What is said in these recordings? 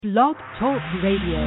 Blog Talk Radio.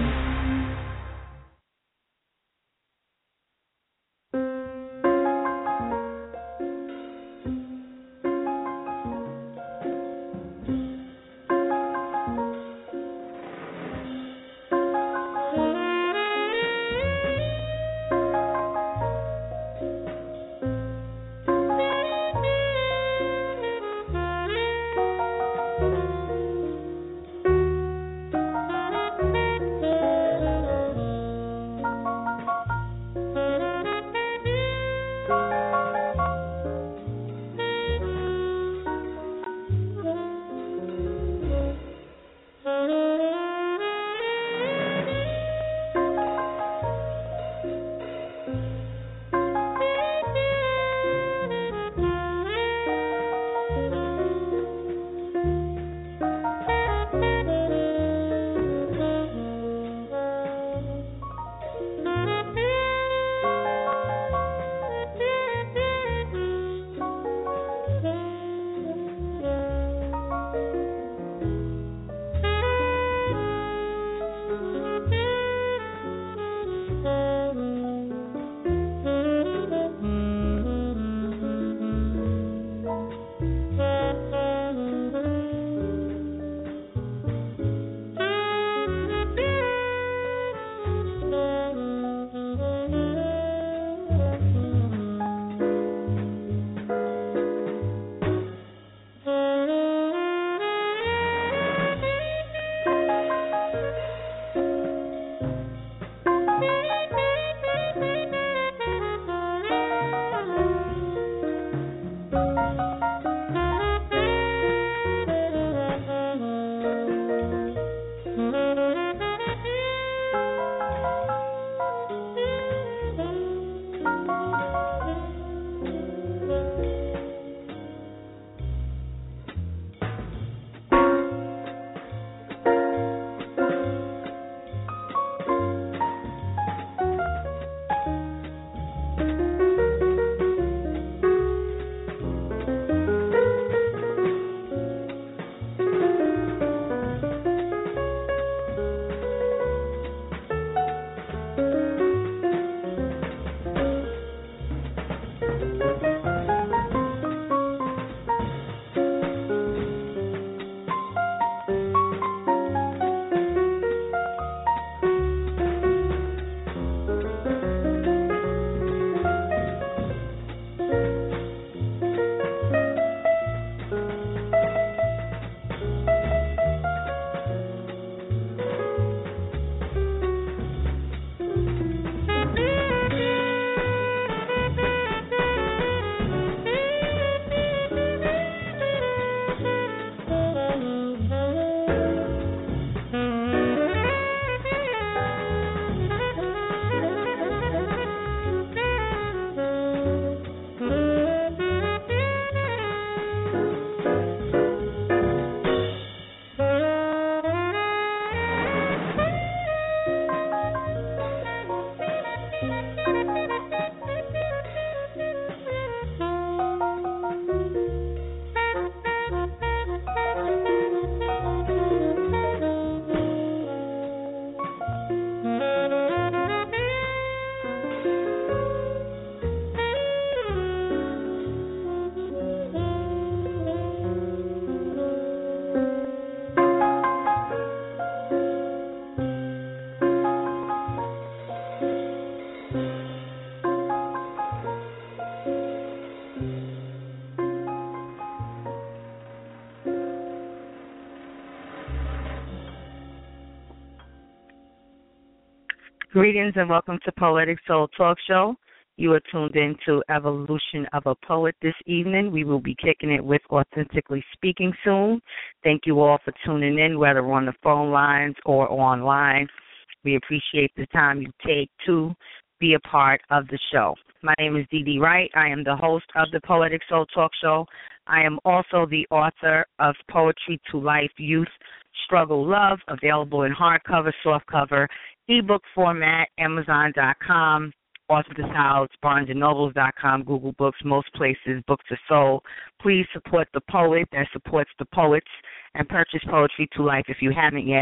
Greetings and welcome to Poetic Soul Talk Show. You are tuned in to Evolution of a Poet this evening. We will be kicking it with Authentically Speaking soon. Thank you all for tuning in, whether on the phone lines or online. We appreciate the time you take to be a part of the show. My name is Dee Dee Wright. I am the host of the Poetic Soul Talk Show. I am also the author of Poetry to Life Youth Struggle Love, available in hardcover, softcover, ebook format, Amazon.com, Author's House, BarnesandNobles.com, Google Books, most places, Books are sold. Please support the poet that supports the poets and purchase Poetry to Life if you haven't yet.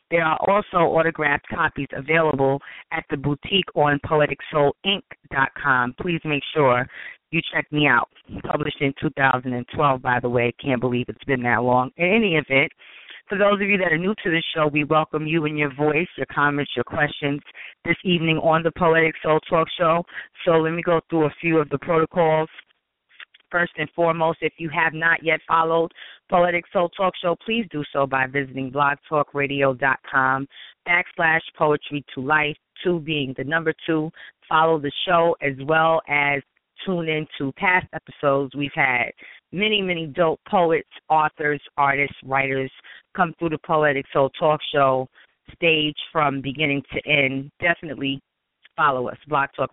There are also autographed copies available at the boutique on PoeticSoulInc.com. Please make sure you check me out. Published in 2012, by the way. Can't believe it's been that long. In any event, for those of you that are new to the show, we welcome you and your voice, your comments, your questions this evening on the Poetic Soul Talk Show. So let me go through a few of the protocols. First and foremost, if you have not yet followed Poetic Soul Talk Show, please do so by visiting blogtalkradio.com/poetry2life, 2 being the number 2. Follow the show as well as tune in to past episodes. We've had many, many dope poets, authors, artists, writers come through the Poetic Soul Talk Show stage from beginning to end. Definitely follow us,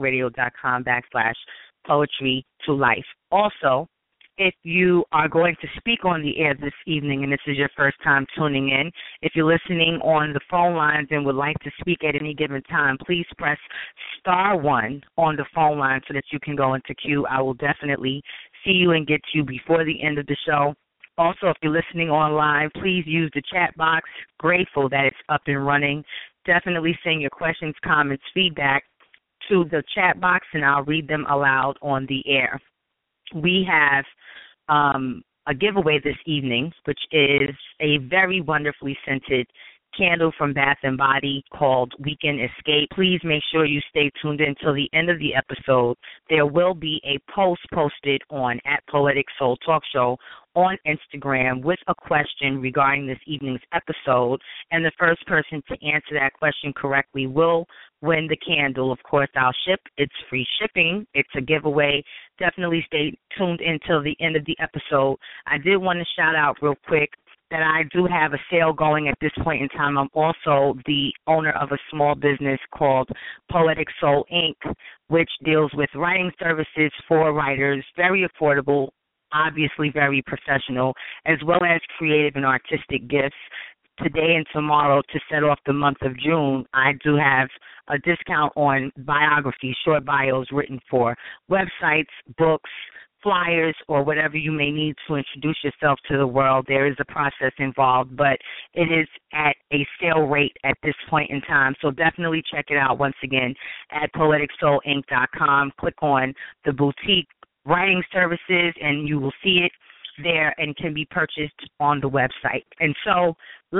blogtalkradio.com/poetry2life. Also, if you are going to speak on the air this evening and this is your first time tuning in, if you're listening on the phone lines and would like to speak at any given time, please press *1 on the phone line so that you can go into queue. I will definitely see you and get to you before the end of the show. Also, if you're listening online, please use the chat box. Grateful that it's up and running. Definitely send your questions, comments, feedback to the chat box, and I'll read them aloud on the air. We have a giveaway this evening, which is a very wonderfully scented candle from Bath & Body called Weekend Escape. Please make sure you stay tuned in until the end of the episode. There will be a post posted on @Poetic Soul Talk Show on Instagram with a question regarding this evening's episode, and the first person to answer that question correctly will win the candle. Of course, I'll ship. It's free shipping. It's a giveaway. Definitely stay tuned until the end of the episode. I did want to shout out real quick that I do have a sale going at this point in time. I'm also the owner of a small business called Poetic Soul Inc., which deals with writing services for writers, very affordable, obviously very professional, as well as creative and artistic gifts. Today and tomorrow, to set off the month of June, I do have a discount on biographies, short bios written for websites, books, flyers, or whatever you may need to introduce yourself to the world. There is a process involved, but it is at a sale rate at this point in time. So definitely check it out once again at PoeticSoulInc.com. Click on the boutique writing services, and you will see it there and can be purchased on the website. And so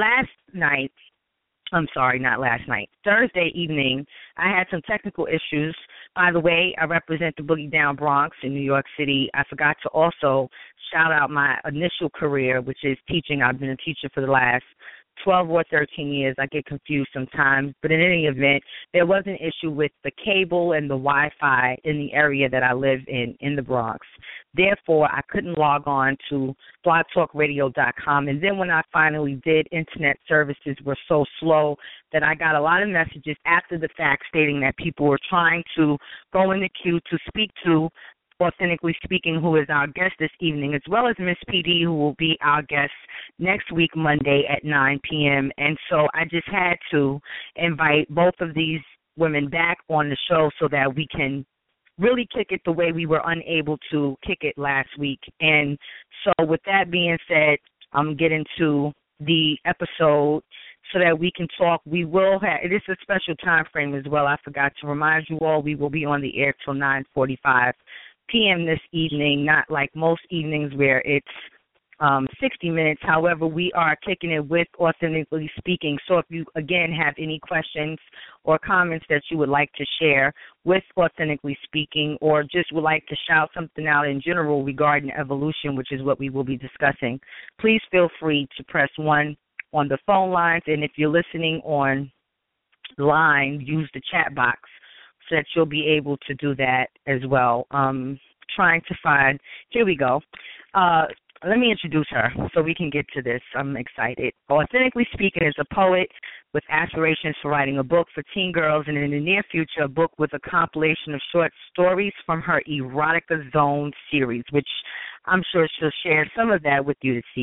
Thursday evening, I had some technical issues. By the way, I represent the Boogie Down Bronx in New York City. I forgot to also shout out my initial career, which is teaching. I've been a teacher for the last 12 or 13 years. I get confused sometimes. But in any event, there was an issue with the cable and the Wi-Fi in the area that I live in the Bronx. Therefore, I couldn't log on to blogtalkradio.com. And then when I finally did, internet services were so slow that I got a lot of messages after the fact stating that people were trying to go in the queue to speak to Authentically Speaking, who is our guest this evening, as well as Miss PD, who will be our guest next week, Monday at 9 p.m. And so I just had to invite both of these women back on the show so that we can really kick it the way we were unable to kick it last week. And so with that being said, I'm getting to the episode so that we can talk. We will have, it is a special time frame as well. I forgot to remind you all, we will be on the air till 9:45 p.m. this evening, not like most evenings where it's 60 minutes. However, we are kicking it with Authentically Speaking. So if you, again, have any questions or comments that you would like to share with Authentically Speaking, or just would like to shout something out in general regarding evolution, which is what we will be discussing, please feel free to press 1 on the phone lines. And if you're listening on line, use the chat box so that you'll be able to do that as well. Trying to find, here we go. Let me introduce her so we can get to this. I'm excited. Authentically Speaking is a poet with aspirations for writing a book for teen girls, and in the near future, a book with a compilation of short stories from her Erotica Zone series, which I'm sure she'll share some of that with you this evening.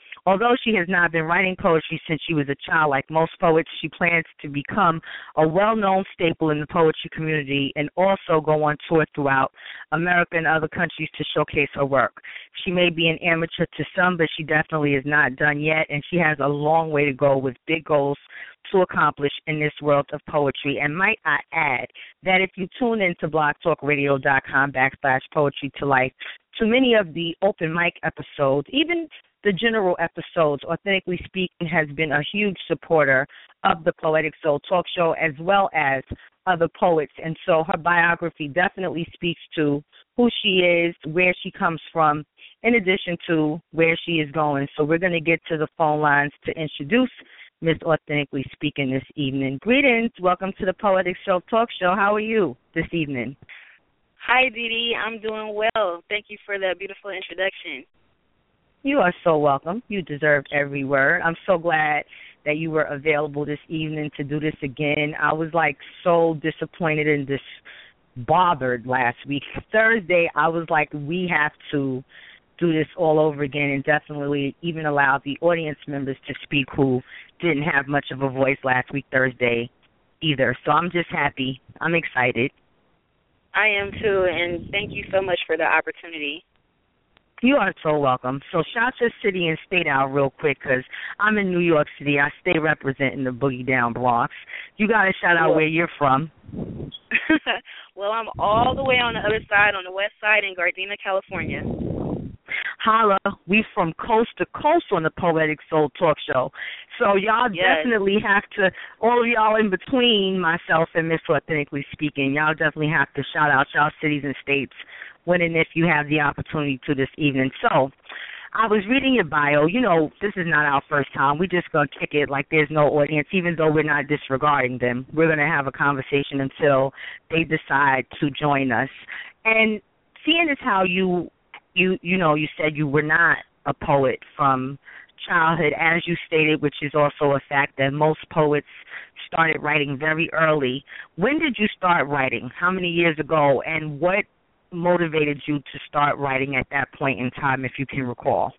Although she has not been writing poetry since she was a child, like most poets, she plans to become a well-known staple in the poetry community and also go on tour throughout America and other countries to showcase her work. She may be an amateur to some, but she definitely is not done yet, and she has a long way to go with big goals to accomplish in this world of poetry. And might I add that if you tune in to blogtalkradio.com/poetry to life, to many of the open mic episodes, even the general episodes, Authentically Speaking has been a huge supporter of the Poetic Soul Talk Show as well as other poets. And so her biography definitely speaks to who she is, where she comes from, in addition to where she is going. So we're going to get to the phone lines to introduce Miss Authentically Speaking this evening. Greetings. Welcome to the Poetic Soul Talk Show. How are you this evening? Hi, Dee Dee. I'm doing well. Thank you for that beautiful introduction. You are so welcome. You deserve every word. I'm so glad that you were available this evening to do this again. I was so disappointed and bothered last week. Thursday, I was like, we have to do this all over again and definitely even allow the audience members to speak who didn't have much of a voice last week, Thursday, either. So I'm just happy. I'm excited. I am too, and thank you so much for the opportunity. You are so welcome. So shout your city and state out real quick because I'm in New York City. I stay representing the Boogie Down Bronx. You got to shout out where you're from. Well, I'm all the way on the other side, on the west side in Gardena, California. Holla, we from coast to coast on the Poetic Soul Talk Show. So y'all definitely have to, all of y'all in between myself and Miss Authentically Speaking, y'all definitely have to shout out y'all cities and states when and if you have the opportunity to this evening. So I was reading your bio. You know, this is not our first time. We're just going to kick it like there's no audience, even though we're not disregarding them. We're going to have a conversation until they decide to join us. And seeing as how you said you were not a poet from childhood, as you stated, which is also a fact that most poets started writing very early. When did you start writing? How many years ago? And what motivated you to start writing at that point in time, if you can recall?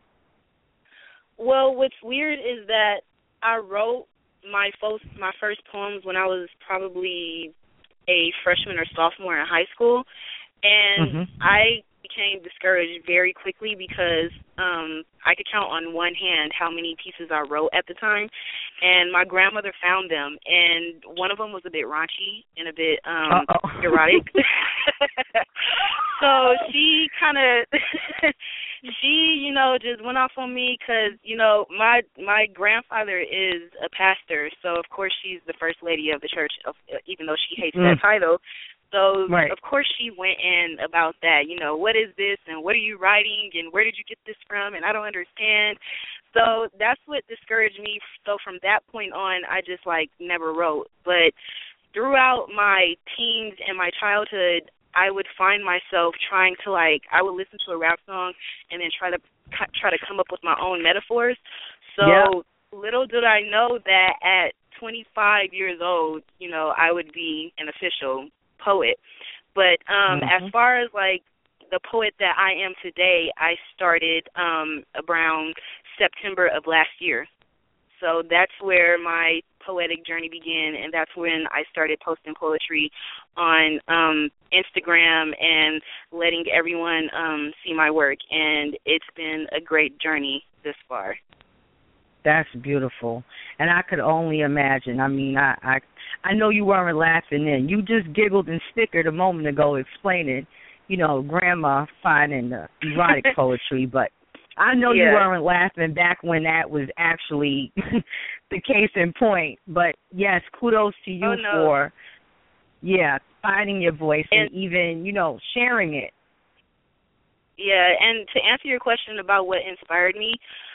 Well, what's weird is that I wrote my first poems when I was probably a freshman or sophomore in high school, and I became discouraged very quickly because I could count on one hand how many pieces I wrote at the time, and my grandmother found them, and one of them was a bit raunchy and a bit erotic. So she kind of, just went off on me because, my grandfather is a pastor, so of course she's the first lady of the church, even though she hates that title. So, of course, she went in about that, what is this and what are you writing and where did you get this from, and I don't understand. So that's what discouraged me. So from that point on, I just, never wrote. But throughout my teens and my childhood, I would find myself trying to, I would listen to a rap song and then try to come up with my own metaphors. So little did I know that at 25 years old, I would be an official poet. But as far as the poet that I am today, I started around September of last year. So that's where my poetic journey began, and that's when I started posting poetry on Instagram and letting everyone see my work, and it's been a great journey this far. That's beautiful. And I could only imagine. I mean, I know you weren't laughing then. You just giggled and snickered a moment ago explaining, Grandma finding the erotic poetry. But I know you weren't laughing back when that was actually the case in point. But, yes, kudos to you for, finding your voice and even, sharing it. Yeah, and to answer your question about what inspired me,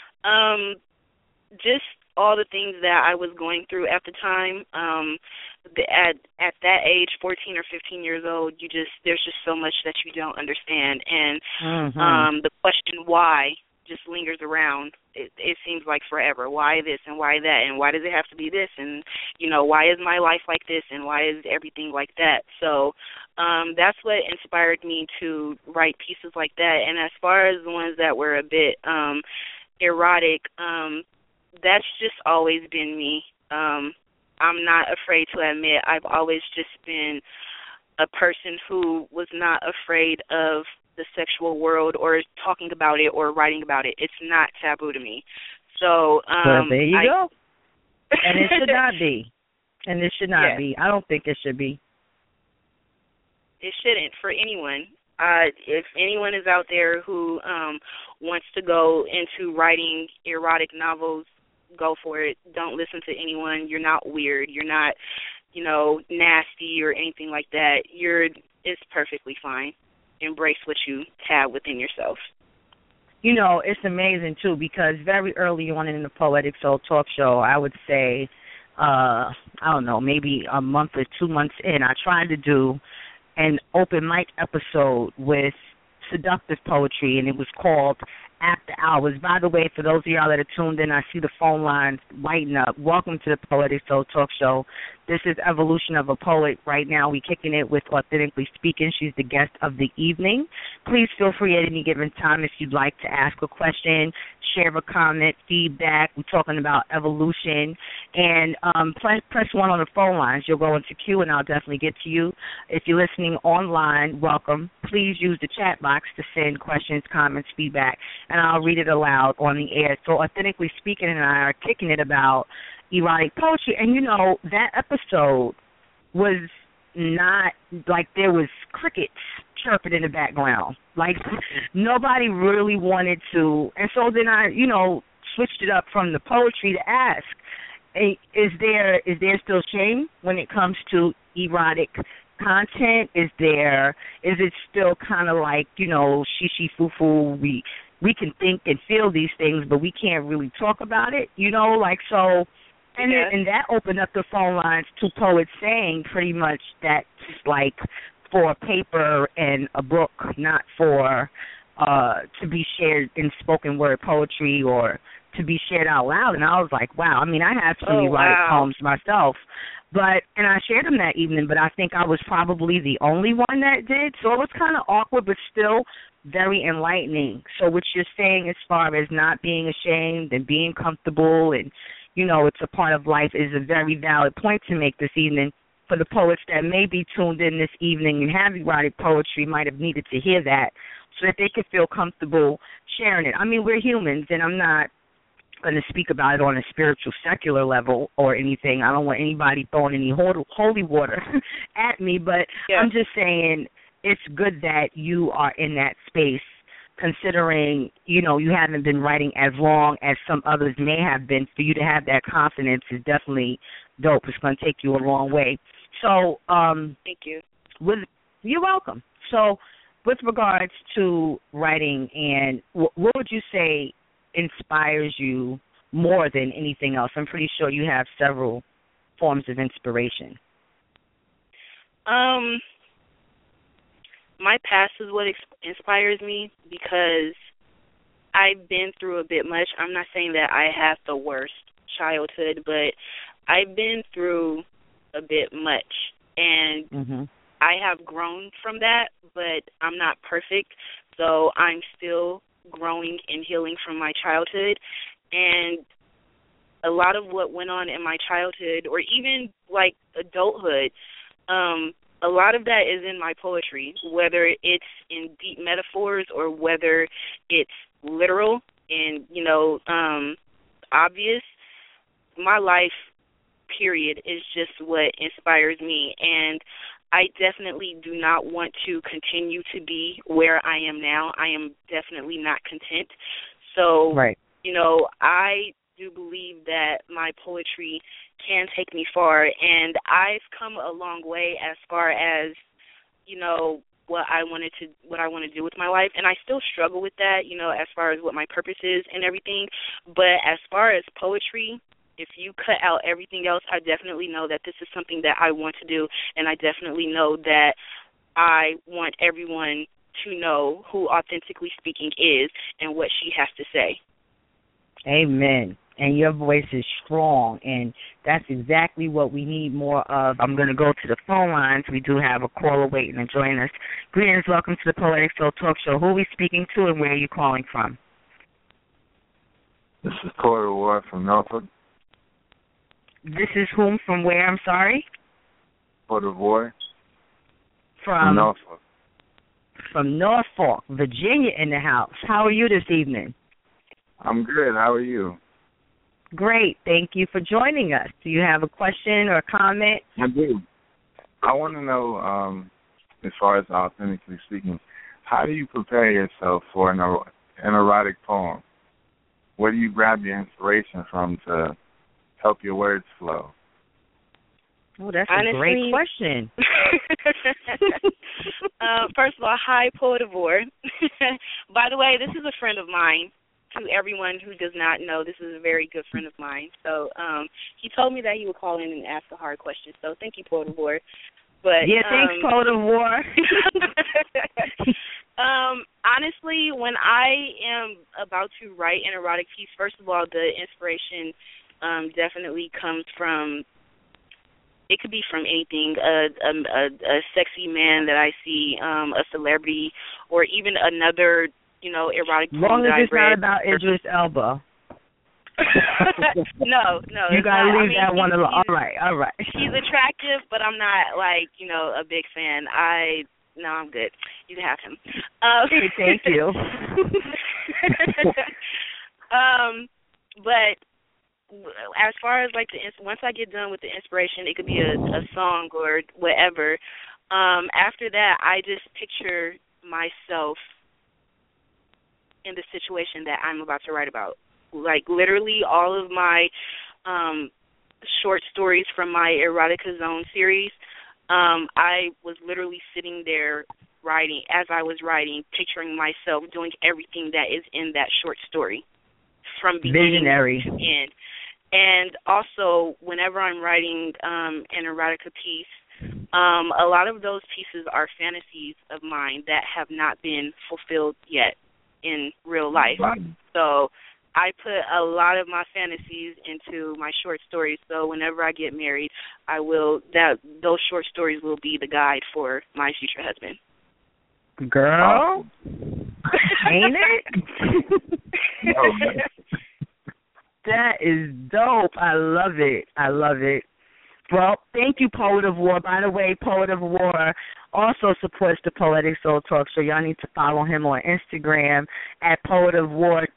just all the things that I was going through at the time. At that age, 14 or 15 years old, there's just so much that you don't understand, and the question why just lingers around. It seems like forever. Why this and why that, and why does it have to be this, and why is my life like this, and why is everything like that? So that's what inspired me to write pieces like that. And as far as the ones that were a bit erotic, that's just always been me. I'm not afraid to admit I've always just been a person who was not afraid of the sexual world or talking about it or writing about it. It's not taboo to me. So well, there you go. And it should not be. And it should not be. I don't think it should be. It shouldn't for anyone. If anyone is out there who wants to go into writing erotic novels, go for it. Don't listen to anyone. You're not weird. You're not, nasty or anything like that. It's perfectly fine. Embrace what you have within yourself. It's amazing, too, because very early on in the Poetic Soul Talk Show, I would say, I don't know, maybe a month or 2 months in, I tried to do an open mic episode with seductive poetry, and it was called After Hours. By the way, for those of y'all that are tuned in, I see the phone lines lighting up. Welcome to the Poetic Soul Talk Show. This is Evolution of a Poet. Right now, we're kicking it with Authentically Speaking. She's the guest of the evening. Please feel free at any given time if you'd like to ask a question, share a comment, feedback. We're talking about evolution. And press 1 on the phone lines. You'll go into queue, and I'll definitely get to you. If you're listening online, welcome. Please use the chat box to send questions, comments, feedback, and I'll read it aloud on the air. So Authentically Speaking and I are kicking it about erotic poetry. And, that episode was not like there was crickets chirping in the background. Like, nobody really wanted to. And so then I, switched it up from the poetry to ask, is there still shame when it comes to erotic content? Is it still kind of like, she foo-foo, we can think and feel these things, but we can't really talk about it, so. And and that opened up the phone lines to poets saying pretty much that's like for paper and a book, not for to be shared in spoken word poetry or to be shared out loud. And I was like, wow. I mean, I have some erotic poems myself, and I shared them that evening, but I think I was probably the only one that did. So it was kind of awkward, but still very enlightening. So what you're saying as far as not being ashamed and being comfortable and, it's a part of life is a very valid point to make this evening. For the poets that may be tuned in this evening and have erotic poetry might have needed to hear that so that they could feel comfortable sharing it. I mean, we're humans, and I'm not going to speak about it on a spiritual, secular level or anything. I don't want anybody throwing any holy water at me, but I'm just saying it's good that you are in that space, considering, you haven't been writing as long as some others may have been. For you to have that confidence is definitely dope. It's going to take you a long way. So, thank you. You're welcome. So, with regards to writing, and what would you say inspires you more than anything else? I'm pretty sure you have several forms of inspiration. My past is what inspires me because I've been through a bit much. I'm not saying that I have the worst childhood, but I've been through a bit much, and I have grown from that, but I'm not perfect, so I'm still growing and healing from my childhood. And a lot of what went on in my childhood, or even like adulthood, a lot of that is in my poetry, whether it's in deep metaphors or whether it's literal and, obvious. My life, period, is just what inspires me. And I definitely do not want to continue to be where I am now. I am definitely not content. So, I do believe that my poetry can take me far, and I've come a long way as far as, what I want to do with my life, and I still struggle with that, as far as what my purpose is and everything. But as far as poetry, if you cut out everything else, I definitely know that this is something that I want to do, and I definitely know that I want everyone to know who Authentically Speaking is and what she has to say. Amen. And your voice is strong, and that's exactly what we need more of. I'm going to go to the phone lines. We do have a caller waiting to join us. Greetings, welcome to the Poetic Soul Talk Show. Who are we speaking to, and where are you calling from? This is Poet of War from Norfolk. This is whom from where, I'm sorry? Poet of War from Norfolk. From Norfolk, Virginia in the house. How are you this evening? I'm good. How are you? Great. Thank you for joining us. Do you have a question or a comment? I do. I want to know, as far as authentically speaking, how do you prepare yourself for an erotic poem? Where do you grab your inspiration from to help your words flow? Oh, that's a great question. First of all, hi, Poet of War. By the way, this is a friend of mine. To everyone who does not know, this is a very good friend of mine. So he told me that he would call in and ask a hard question. So thank you, Poet of War. But thanks, Poet of War. Honestly, when I am about to write an erotic piece, first of all, the inspiration definitely comes from. It could be from anything, a sexy man that I see, a celebrity, or even another, erotic poem long as that it's I read. not about Idris Elba. No. You gotta leave that one alone. All right. He's attractive, but I'm not a big fan. I'm good. You can have him. Okay, thank you. But as far as once I get done with the inspiration, it could be a song or whatever. After that, I just picture myself in the situation that I'm about to write about. Literally all of my short stories from my Erotica Zone series, I was literally sitting there writing, as I was writing, picturing myself doing everything that is in that short story from beginning Visionary. to end. And also, whenever I'm writing an erotica piece, a lot of those pieces are fantasies of mine that have not been fulfilled yet in real life. So I put a lot of my fantasies into my short stories. So whenever I get married, those short stories will be the guide for my future husband. Girl, ain't it? That is dope. I love it. Well, thank you, Poet of War. By the way, Poet of War also supports the Poetic Soul Talk Show. Y'all need to follow him on Instagram at Poet of War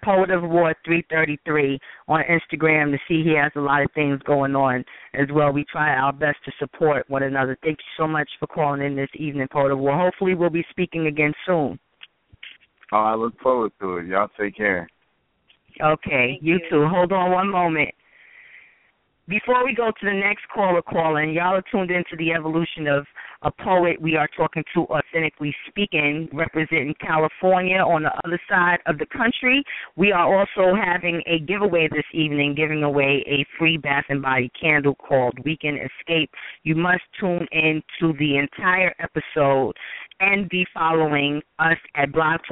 333 on Instagram to see he has a lot of things going on as well. We try our best to support one another. Thank you so much for calling in this evening, Poet of War. Hopefully we'll be speaking again soon. Oh, I look forward to it. Y'all take care. Okay, you too. Hold on one moment. Before we go to the next caller calling, y'all are tuned into the evolution of a poet. We are talking to Authentically Speaking, representing California on the other side of the country. We are also having a giveaway this evening, giving away a free Bath and Body candle called Weekend Escape. You must tune in to the entire episode and be following us at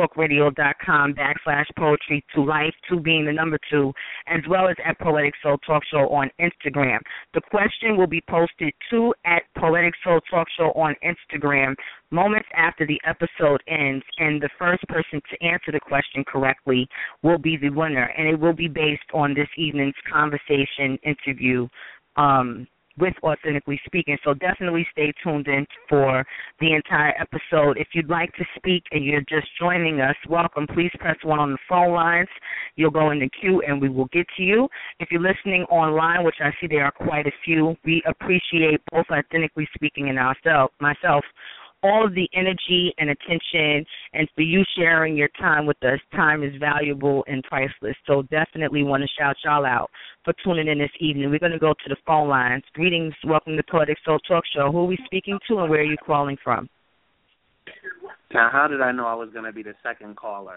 blogtalkradio.com/poetry2life, 2 being the number 2, as well as at Poetic Soul Talk Show on Instagram. The question will be posted to at Poetic Soul Talk Show on Instagram moments after the episode ends, and the first person to answer the question correctly will be the winner, and it will be based on this evening's conversation interview with Authentically Speaking. So definitely stay tuned in for the entire episode. If you'd like to speak and you're just joining us, welcome. Please press 1 on the phone lines. You'll go in the queue and we will get to you. If you're listening online, which I see there are quite a few, we appreciate both Authentically Speaking and myself, all of the energy and attention, and for you sharing your time with us. Time is valuable and priceless, so definitely want to shout y'all out for tuning in this evening. We're going to go to the phone lines. Greetings. Welcome to Poetic Soul Talk Show. Who are we speaking to and where are you calling from? Now, how did I know I was going to be the second caller?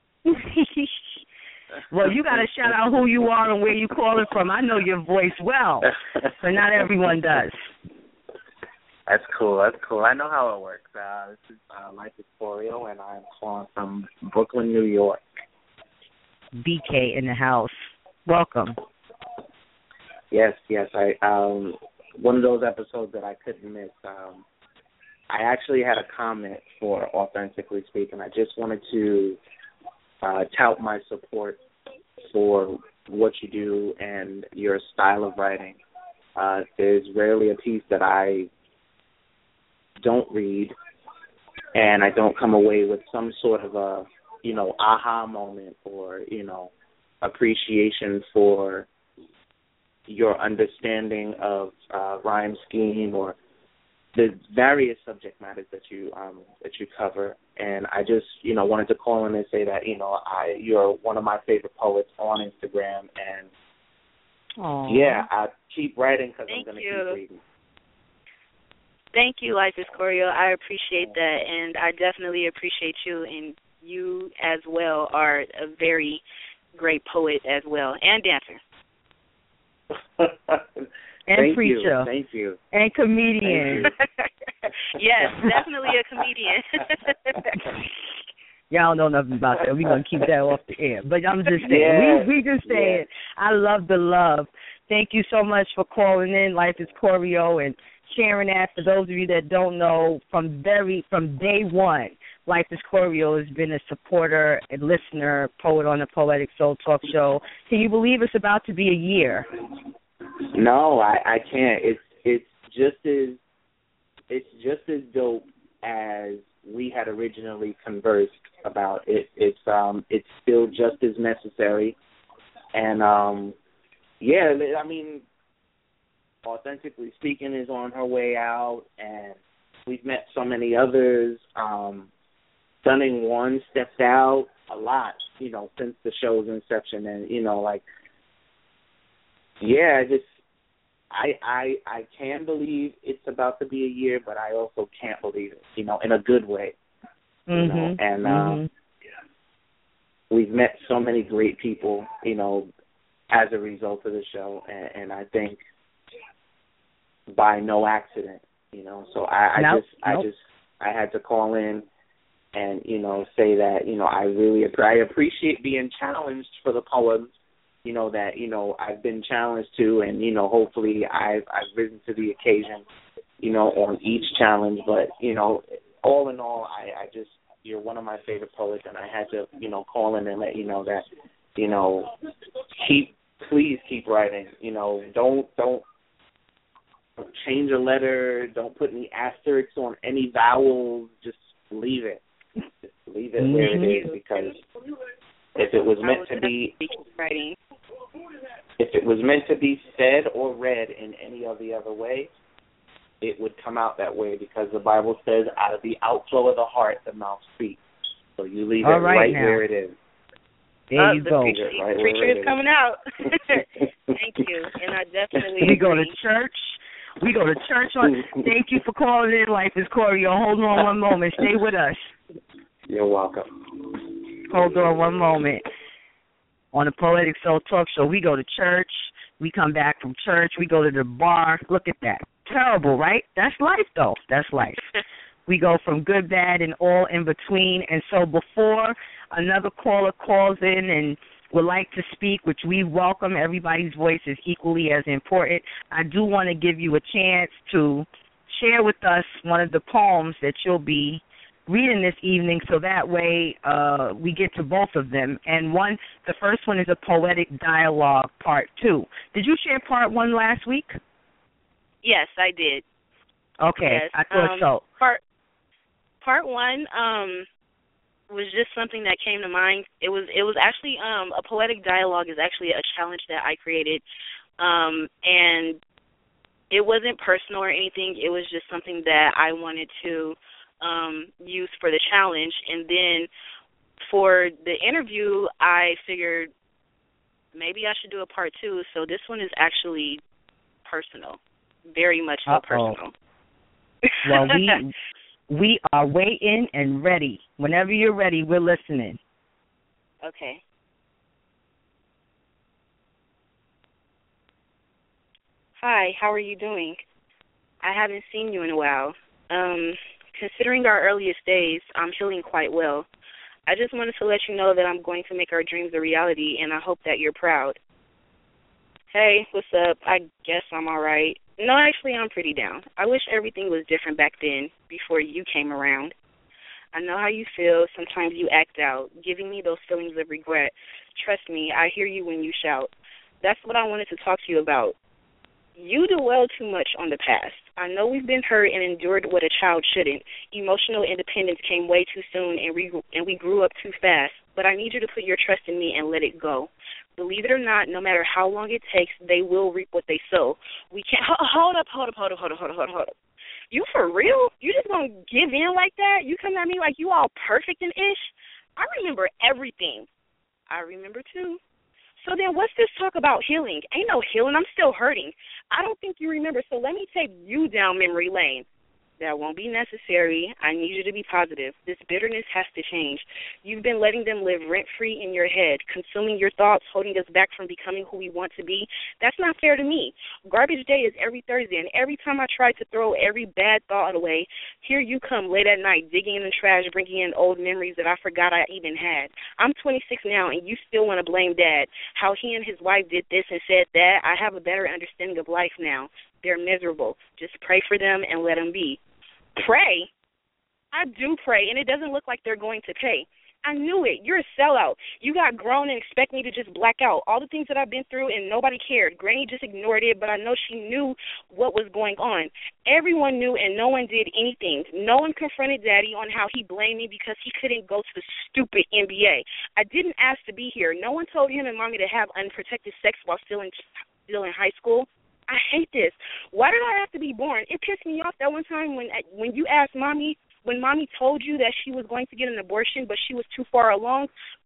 Well, you got to shout out who you are and where you're calling from. I know your voice well, but not everyone does. That's cool. I know how it works. This is Life Explorio, and I'm calling from Brooklyn, New York. BK in the house. Welcome. Yes. I one of those episodes that I couldn't miss. I actually had a comment for Authentically Speaking. I just wanted to tout my support for what you do and your style of writing. There's rarely a piece that I don't read and I don't come away with some sort of a, aha moment or, appreciation for your understanding of rhyme scheme or the various subject matters that you cover. And I just, wanted to call in and say that, you're one of my favorite poets on Instagram. And, I keep writing because I'm going to keep reading. Thank you, Life is Choreo. I appreciate that, and I definitely appreciate you, and you as well are a very great poet as well, and dancer. And preacher. Thank you. And comedian. Yes, definitely a comedian. Y'all don't know nothing about that. We're going to keep that off the air. But I'm just saying, we just saying, I love the love. Thank you so much for calling in, Life is Choreo, and sharing that. For those of you that don't know, from day one, Life is Choreo has been a supporter, a listener, poet on the Poetic Soul Talk Show. Can you believe it's about to be a year? No, I can't. It's just as dope as we had originally conversed about it. It's still just as necessary, and I mean, Authentically Speaking is on her way out, and we've met so many others. Stunning One stepped out a lot, since the show's inception, and I can believe it's about to be a year, but I also can't believe it, in a good way. We've met so many great people, as a result of the show, and I think by no accident, So I had to call in and say that I appreciate being challenged for the poems, that I've been challenged to, and hopefully I've risen to the occasion, on each challenge. But all in all, I just, you're one of my favorite poets, and I had to call in and let you know that please keep writing. Don't change a letter. Don't put any asterisks on any vowels. Just leave it. Just leave it where it is, because if it was meant to be writing, if it was meant to be said or read in any of the other way, it would come out that way, because the Bible says, out of the outflow of the heart, the mouth speaks. So you leave it right where it is. There you go. The preacher is coming out. Thank you. And I definitely We go to church. Thank you for calling in, Life is Choreo. Hold on one moment. Stay with us. You're welcome. Hold on one moment. On the Poetic Soul Talk Show, we go to church. We come back from church. We go to the bar. Look at that. Terrible, right? That's life, though. That's life. We go from good, bad, and all in between. And so before another caller calls in and would like to speak, which we welcome, everybody's voice is equally as important, I do want to give you a chance to share with us one of the poems that you'll be reading this evening, so that way we get to both of them. And the first one is a poetic dialogue, part 2. Did you share part 1 last week? Yes, I did. Okay, yes. I thought so. Part 1 was just something that came to mind. It was actually a poetic dialogue is actually a challenge that I created, and it wasn't personal or anything. It was just something that I wanted to use for the challenge. And then for the interview, I figured maybe I should do a part 2. So this one is actually personal, very much so personal. Well, we are waiting and ready. Whenever you're ready, we're listening. Okay. Hi, how are you doing? I haven't seen you in a while. Considering our earliest days, I'm healing quite well. I just wanted to let you know that I'm going to make our dreams a reality, and I hope that you're proud. Hey, what's up? I guess I'm all right. No, actually, I'm pretty down. I wish everything was different back then, before you came around. I know how you feel. Sometimes you act out, giving me those feelings of regret. Trust me, I hear you when you shout. That's what I wanted to talk to you about. You dwell too much on the past. I know we've been hurt and endured what a child shouldn't. Emotional independence came way too soon, and we grew up too fast. But I need you to put your trust in me and let it go. Believe it or not, no matter how long it takes, they will reap what they sow. We can't. Hold up. You for real? You just gonna give in like that? You come at me like you all perfect and ish? I remember everything. I remember too. So then what's this talk about healing? Ain't no healing. I'm still hurting. I don't think you remember, so let me take you down memory lane. That won't be necessary. I need you to be positive. This bitterness has to change. You've been letting them live rent-free in your head, consuming your thoughts, holding us back from becoming who we want to be. That's not fair to me. Garbage day is every Thursday, and every time I try to throw every bad thought away, here you come late at night, digging in the trash, bringing in old memories that I forgot I even had. I'm 26 now, and you still want to blame Dad. How he and his wife did this and said that. I have a better understanding of life now. They're miserable. Just pray for them and let them be. Pray? I do pray, and it doesn't look like they're going to pay. I knew it. You're a sellout. You got grown and expect me to just black out. All the things that I've been through, and nobody cared. Granny just ignored it, but I know she knew what was going on. Everyone knew, and no one did anything. No one confronted Daddy on how he blamed me because he couldn't go to the stupid NBA. I didn't ask to be here. No one told him and Mommy to have unprotected sex while still in high school. I hate this. Why did I have to be born? It pissed me off that one time when you asked Mommy, when Mommy told you that she was going to get an abortion, but she was too far along.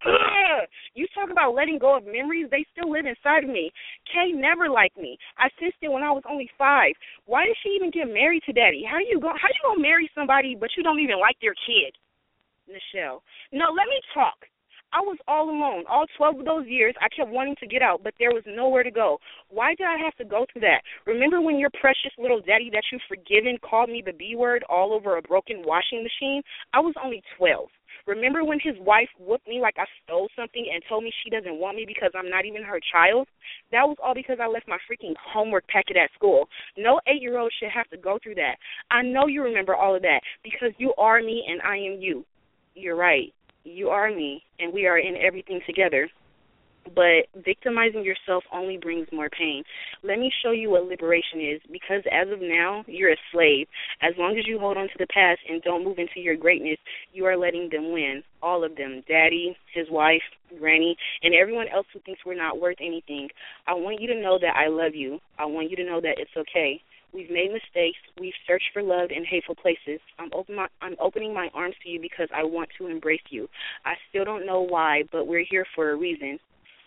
You talk about letting go of memories. They still live inside of me. Kay never liked me. I sensed it when I was only 5. Why did she even get married to Daddy? How you gonna marry somebody but you don't even like their kid? Nichelle. No, let me talk. I was all alone. All 12 of those years, I kept wanting to get out, but there was nowhere to go. Why did I have to go through that? Remember when your precious little daddy that you've forgiven called me the B word all over a broken washing machine? I was only 12. Remember when his wife whooped me like I stole something and told me she doesn't want me because I'm not even her child? That was all because I left my freaking homework packet at school. No 8-year-old should have to go through that. I know you remember all of that because you are me and I am you. You're right. You are me, and we are in everything together. But victimizing yourself only brings more pain. Let me show you what liberation is, because as of now, you're a slave. As long as you hold on to the past and don't move into your greatness, you are letting them win. All of them, Daddy, his wife, Granny, and everyone else who thinks we're not worth anything. I want you to know that I love you. I want you to know that it's okay. We've made mistakes. We've searched for love in hateful places. I'm opening my arms to you because I want to embrace you. I still don't know why, but we're here for a reason.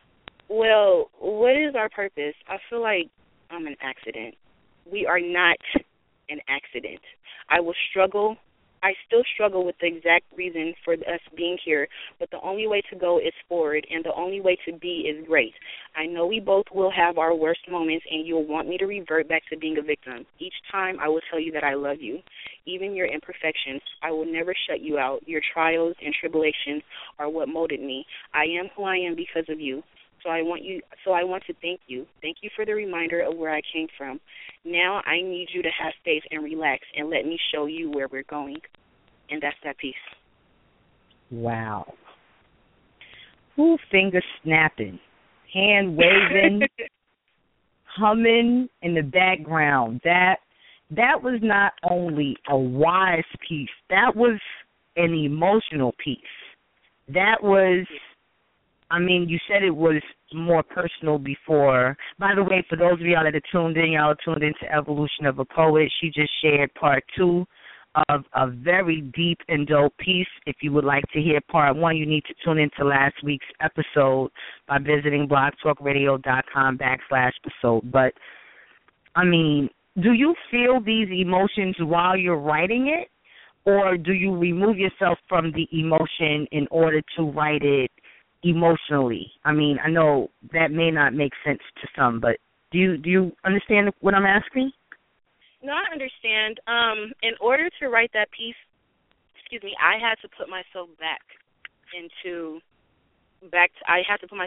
Well, what is our purpose? I feel like I'm an accident. We are not an accident. I still struggle with the exact reason for us being here, but the only way to go is forward, and the only way to be is great. I know we both will have our worst moments, and you'll want me to revert back to being a victim. Each time I will tell you that I love you. Even your imperfections, I will never shut you out. Your trials and tribulations are what molded me. I am who I am because of you. So I want to thank you. Thank you for the reminder of where I came from. Now I need you to have faith and relax and let me show you where we're going. And that's that piece. Wow. Who finger snapping, hand waving, humming in the background. That was not only a wise piece, that was an emotional piece. That was, I mean, you said it was more personal before. By the way, for those of y'all that are tuned in, y'all are tuned into Evolution of a Poet. She just shared part 2 of a very deep and dope piece. If you would like to hear part 1, you need to tune into last week's episode by visiting blogtalkradio.com/episode. But, I mean, do you feel these emotions while you're writing it, or do you remove yourself from the emotion in order to write it emotionally? I mean, I know that may not make sense to some, but do you understand what I'm asking? No, I understand. In order to write that piece, I had to put myself back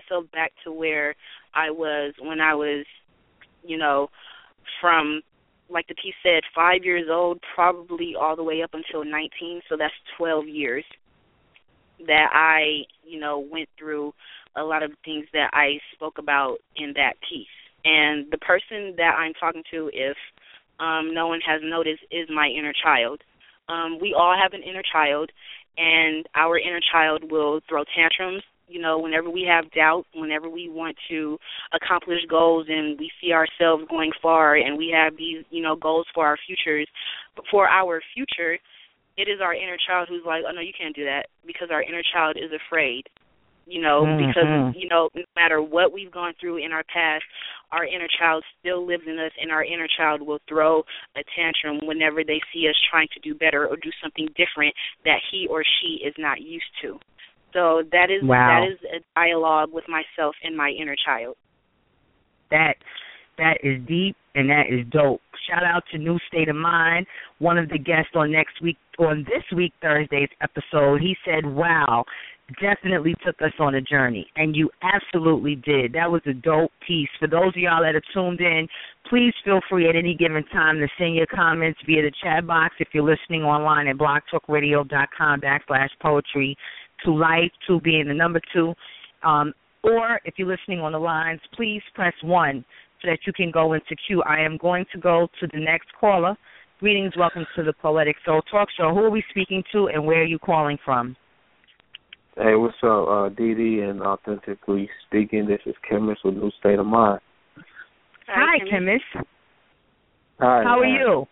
to where I was when I was, from like the piece said, 5 years old, probably all the way up until 19, so that's 12 years that I, went through a lot of things that I spoke about in that piece. And the person that I'm talking to, if no one has noticed, is my inner child. We all have an inner child, and our inner child will throw tantrums, whenever we have doubt, whenever we want to accomplish goals and we see ourselves going far and we have these, goals for our futures. But for our future, it is our inner child who's like, oh, no, you can't do that, because our inner child is afraid, because, no matter what we've gone through in our past, our inner child still lives in us, and our inner child will throw a tantrum whenever they see us trying to do better or do something different that he or she is not used to. So that is a dialogue with myself and my inner child. That is deep, and that is dope. Shout out to New State of Mind, one of the guests on this week Thursday's episode. He said, "Wow, definitely took us on a journey," and you absolutely did. That was a dope piece. For those of y'all that are tuned in, please feel free at any given time to send your comments via the chat box if you're listening online at blogtalkradio.com/poetry. To life, 2 being the number 2. Or if you're listening on the lines, please press 1 so that you can go into queue. I am going to go to the next caller. Greetings, welcome to the Poetic Soul Talk Show. Who are we speaking to, and where are you calling from? Hey, what's up, Dee, and Authentically Speaking. This is Chemist with New State of Mind. Hi, Chemist. Hi. How are you?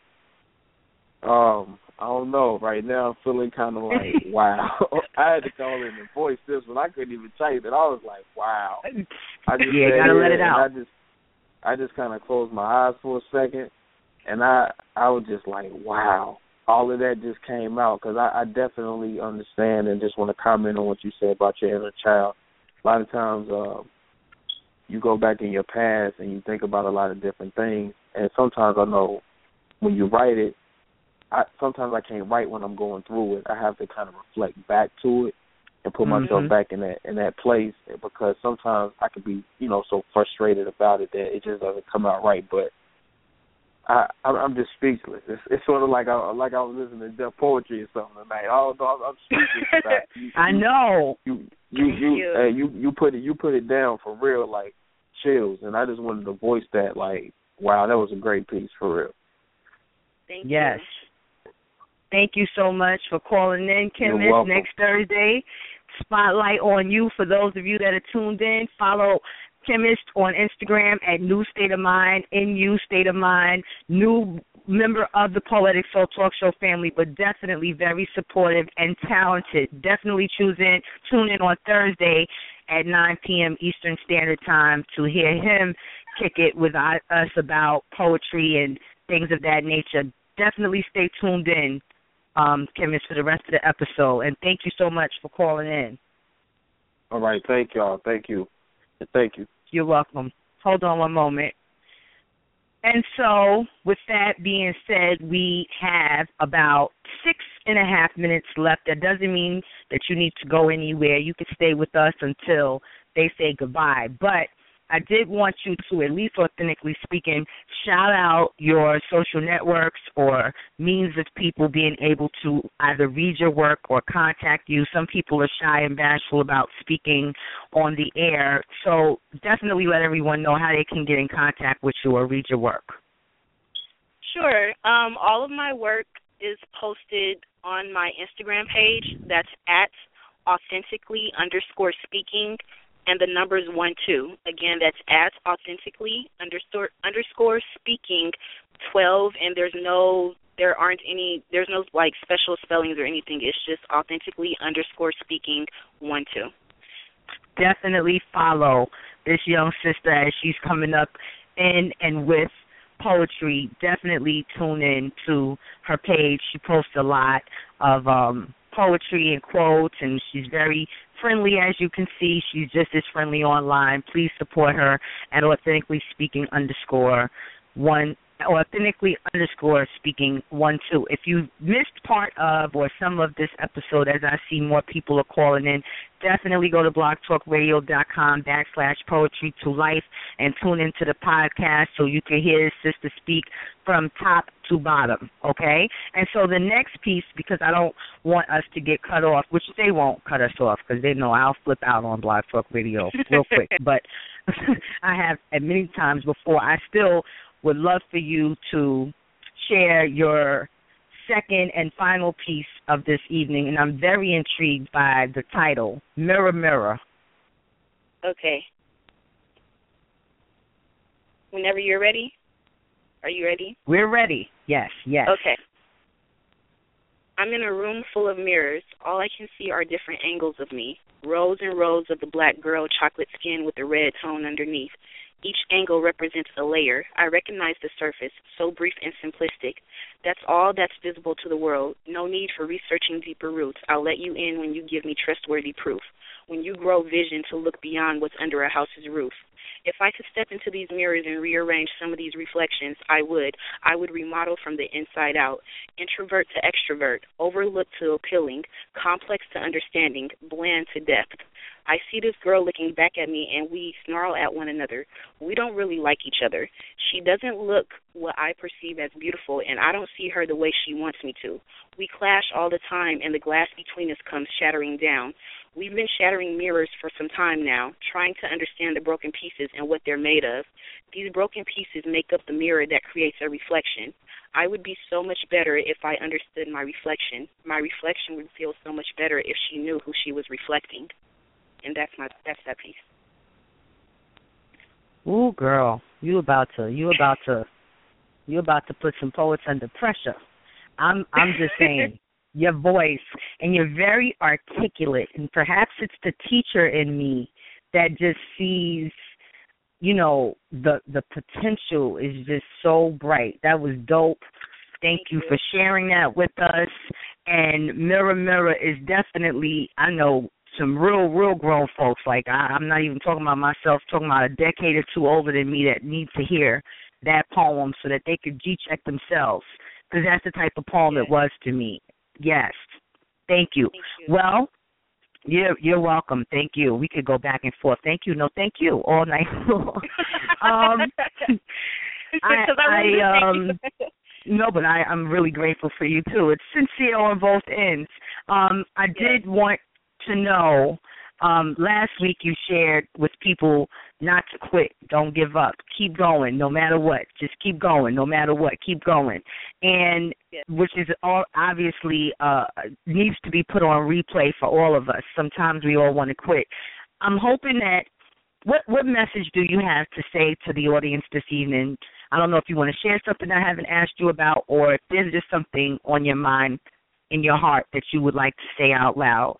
I don't know. Right now, I'm feeling kind of like, wow. I had to call in and voice this one. I couldn't even type it. I was like, wow. I just gotta let it out. I just kind of closed my eyes for a second, and I was just like, wow. All of that just came out, because I definitely understand and just want to comment on what you said about your inner child. A lot of times you go back in your past and you think about a lot of different things, and sometimes I know when you write it, sometimes I can't write when I'm going through it. I have to kind of reflect back to it and put myself back in that place, because sometimes I could be, so frustrated about it that it just doesn't come out right. But I'm just speechless. It's sort of like I was listening to Def Poetry or something tonight. I'm speechless. I know. You put it down for real, like chills, and I just wanted to voice that. Like, wow, that was a great piece for real. Thank you. Yes. Thank you so much for calling in, Chemist. Next Thursday, spotlight on you. For those of you that are tuned in, follow Chemist on Instagram at New State of Mind, NU State of Mind, new member of the Poetic Soul Talk Show family, but definitely very supportive and talented. Definitely tune in on Thursday at 9 p.m. Eastern Standard Time to hear him kick it with us about poetry and things of that nature. Definitely stay tuned in, Chemist, for the rest of the episode. And thank you so much for calling in. All right. Thank y'all. Thank you. Thank you. You're welcome. Hold on one moment. And so, with that being said, we have about 6.5 minutes left. That doesn't mean that you need to go anywhere. You can stay with us until they say goodbye. But I did want you to, at least authentically speaking, shout out your social networks or means of people being able to either read your work or contact you. Some people are shy and bashful about speaking on the air, so definitely let everyone know how they can get in contact with you or read your work. Sure. All of my work is posted on my Instagram page. That's at authentically_speaking. And the number is 12. Again, that's at authentically_speaking 12. And there's no like special spellings or anything. It's just authentically_speaking 12. Definitely follow this young sister as she's coming up in and with poetry. Definitely tune in to her page. She posts a lot of poetry and quotes, and she's very friendly, as you can see. She's just as friendly online. Please support her at authentically speaking _12. authentically_speaking 12. If you missed part of or some of this episode, as I see more people are calling in, definitely go to blogtalkradio.com/poetry to life and tune into the podcast so you can hear his sister speak from top to bottom, okay? And so the next piece, because I don't want us to get cut off, which they won't cut us off because they know I'll flip out on Blog Talk Radio real quick, but I have many times before. I still would love for you to share your second and final piece of this evening, and I'm very intrigued by the title, Mirror, Mirror. Okay. Whenever you're ready. Are you ready? We're ready. Yes, yes. Okay. I'm in a room full of mirrors. All I can see are different angles of me. Rows and rows of the black girl, chocolate skin with the red tone underneath. Each angle represents a layer. I recognize the surface, so brief and simplistic. That's all that's visible to the world. No need for researching deeper roots. I'll let you in when you give me trustworthy proof. When you grow vision to look beyond what's under a house's roof. If I could step into these mirrors and rearrange some of these reflections, I would. I would remodel from the inside out. Introvert to extrovert, overlooked to appealing, complex to understanding, bland to depth. I see this girl looking back at me, and we snarl at one another. We don't really like each other. She doesn't look what I perceive as beautiful, and I don't see her the way she wants me to. We clash all the time, and the glass between us comes shattering down. We've been shattering mirrors for some time now, trying to understand the broken pieces and what they're made of. These broken pieces make up the mirror that creates a reflection. I would be so much better if I understood my reflection. My reflection would feel so much better if she knew who she was reflecting. And that's that piece. Ooh, girl, you about to put some poets under pressure. I'm just saying, your voice, and you're very articulate, and perhaps it's the teacher in me that just sees, you know, the potential is just so bright. That was dope. Thank you for sharing that with us. And Mirror, Mirror is definitely, I know, some real grown folks. Like, I'm not even talking about myself, talking about a decade or two older than me that need to hear that poem so that they could G-check themselves, because that's the type of poem it was to me. Yes. Thank you. Well, you're welcome. Thank you. We could go back and forth. Thank you. No, thank you. All night long. No, but I'm really grateful for you, too. It's sincere on both ends. I did want to know, last week you shared with people not to quit, don't give up, keep going no matter what, just keep going no matter what, keep going, and which is all obviously needs to be put on replay for all of us. Sometimes we all want to quit. I'm hoping that, what message do you have to say to the audience this evening? I don't know if you want to share something I haven't asked you about, or if there's just something on your mind, in your heart, that you would like to say out loud.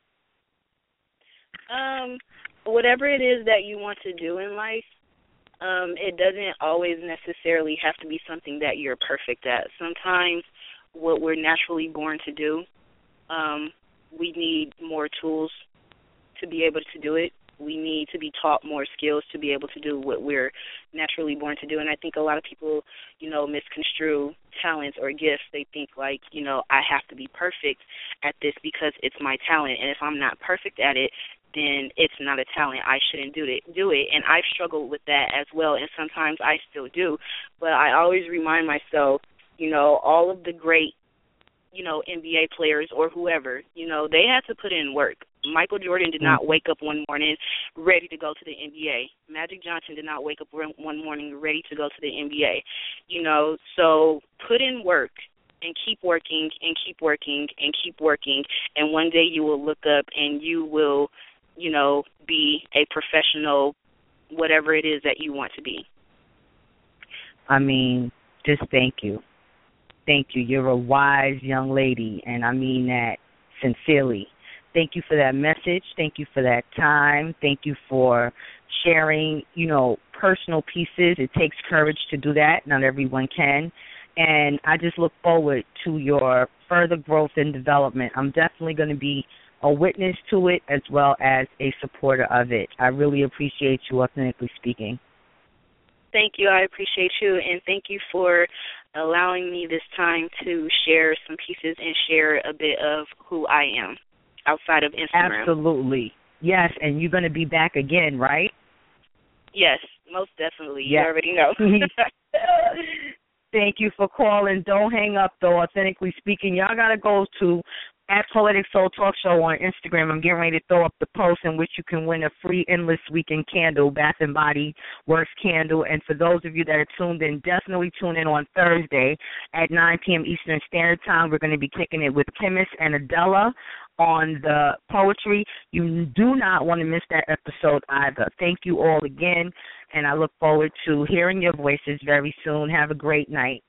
Whatever it is that you want to do in life, it doesn't always necessarily have to be something that you're perfect at. Sometimes what we're naturally born to do, we need more tools to be able to do it. We need to be taught more skills to be able to do what we're naturally born to do. And I think a lot of people, misconstrue talents or gifts. They think like, I have to be perfect at this because it's my talent. And if I'm not perfect at it, then it's not a talent. I shouldn't do it. And I've struggled with that as well, and sometimes I still do. But I always remind myself, all of the great, NBA players or whoever, they had to put in work. Michael Jordan did not wake up one morning ready to go to the NBA. Magic Johnson did not wake up one morning ready to go to the NBA. So put in work and keep working and keep working and keep working, and one day you will look up and you will, be a professional, whatever it is that you want to be. I mean, just thank you. Thank you. You're a wise young lady, and I mean that sincerely. Thank you for that message. Thank you for that time. Thank you for sharing, personal pieces. It takes courage to do that. Not everyone can. And I just look forward to your further growth and development. I'm definitely going to be a witness to it as well as a supporter of it. I really appreciate you authentically speaking. Thank you. I appreciate you, and thank you for allowing me this time to share some pieces and share a bit of who I am outside of Instagram. Absolutely. Yes, and you're going to be back again, right? Yes, most definitely. Yes. You already know. Thank you for calling. Don't hang up, though. Authentically Speaking, y'all got to go to at Poetic Soul Talk Show on Instagram. I'm getting ready to throw up the post in which you can win a free Endless Weekend candle, Bath & Body Works candle. And for those of you that are tuned in, definitely tune in on Thursday at 9 p.m. Eastern Standard Time. We're going to be kicking it with Chemist and Adela on the poetry. You do not want to miss that episode either. Thank you all again, and I look forward to hearing your voices very soon. Have a great night.